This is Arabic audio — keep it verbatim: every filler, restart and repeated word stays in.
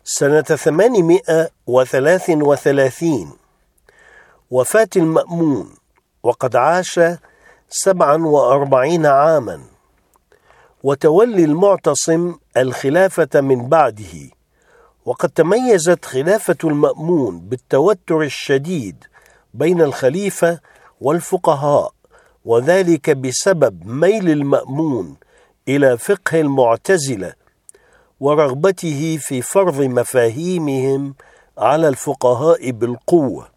سنة ثمانمائة وثلاث وثلاثين وفاة المأمون، وقد عاش سبعا وأربعين عاما. وتولي المعتصم الخلافة من بعده، وقد تميزت خلافة المأمون بالتوتر الشديد بين الخليفة والفقهاء، وذلك بسبب ميل المأمون إلى فقه المعتزلة ورغبته في فرض مفاهيمهم على الفقهاء بالقوة.